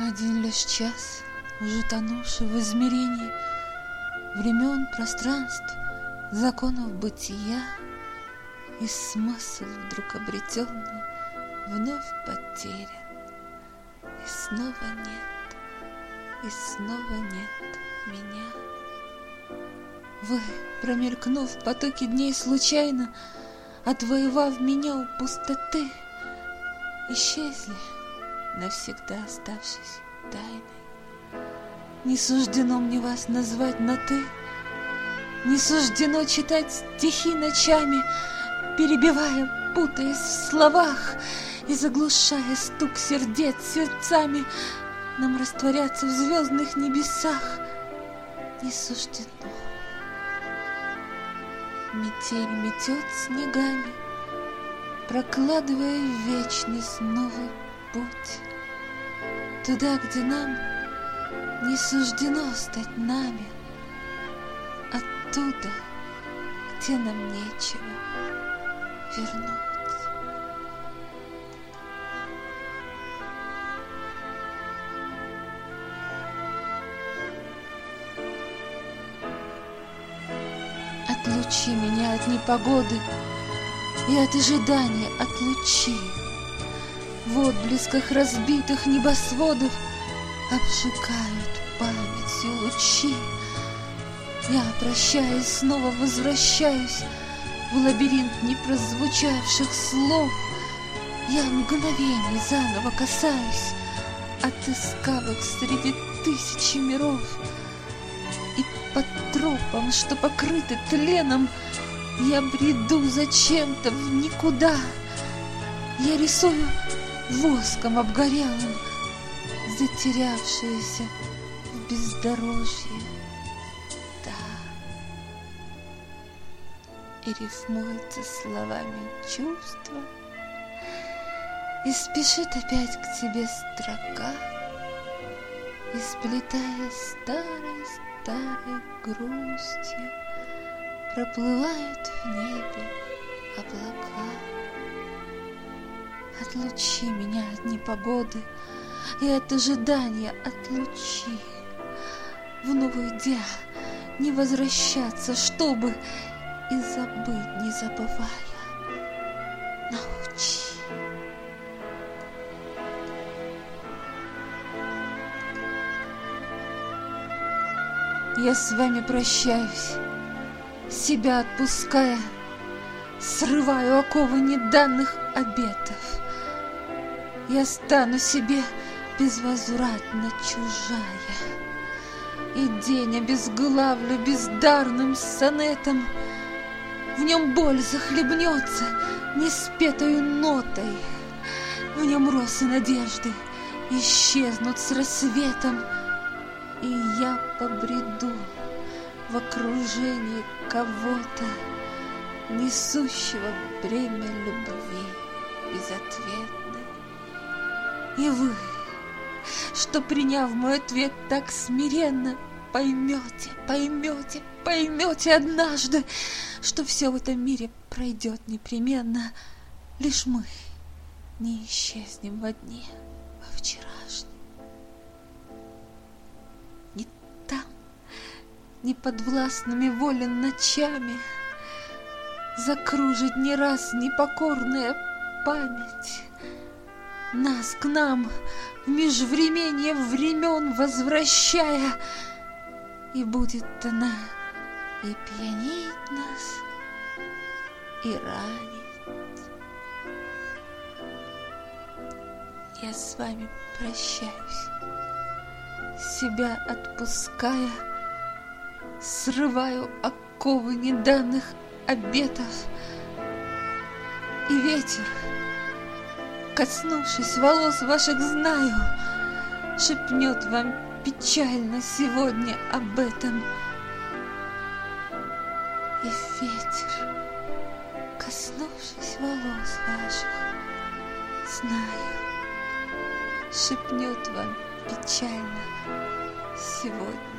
Один лишь час, уже тонувший в измерении времен, пространств, законов бытия, и смысл, вдруг обретенный, вновь потерян. И снова нет, и снова нет меня. Вы, промелькнув в потоке дней случайно, отвоевав меня у пустоты, исчезли, навсегда оставшись тайной. Не суждено мне вас назвать на «ты», не суждено читать стихи ночами, перебивая, путаясь в словах и заглушая стук сердец сердцами, нам растворяться в звездных небесах не суждено. Метель метет снегами, прокладывая в вечность новый путь, туда, где нам не суждено стать нами, оттуда, где нам нечего вернуть. Отлучи меня от непогоды и от ожидания отлучи. В отблесках разбитых небосводов обжигают памятью лучи. Я, прощаясь, снова возвращаюсь в лабиринт непрозвучавших слов. Я мгновений заново касаюсь, отыскав их среди тысячи миров. И по тропам, что покрыты тленом, я бреду зачем-то в никуда. Я рисую воском обгорелым затерявшееся в бездорожье, да, и рифмуется словами чувства, и спешит опять к тебе строка, и сплетая старой грустью, проплывают в небе облака. Отлучи меня от непогоды и от ожидания отлучи. Вновь уйдя, не возвращаться, чтобы и забыть, не забывая, научи. Я с вами прощаюсь, себя отпуская, срываю оковы неданных обетов. Я стану себе безвозвратно чужая, и день обезглавлю бездарным сонетом. В нем боль захлебнется неспетою нотой, в нем росы надежды исчезнут с рассветом, и я побреду в окружении кого-то, несущего бремя любви безответной. И вы, что, приняв мой ответ так смиренно, поймете однажды, что все в этом мире пройдет непременно, лишь мы не исчезнем во дне, во вчерашнем. И там, неподвластными воле ночами, закружит не раз непокорная память, нас к нам в межвременье времен возвращая, и будет она и пьянить нас, и ранить. Я с вами прощаюсь, себя отпуская, срываю оковы неданных обетов, и ветер, коснувшись волос ваших, знаю, шепнет вам печально сегодня об этом. И ветер, коснувшись волос ваших, знаю, шепнет вам печально сегодня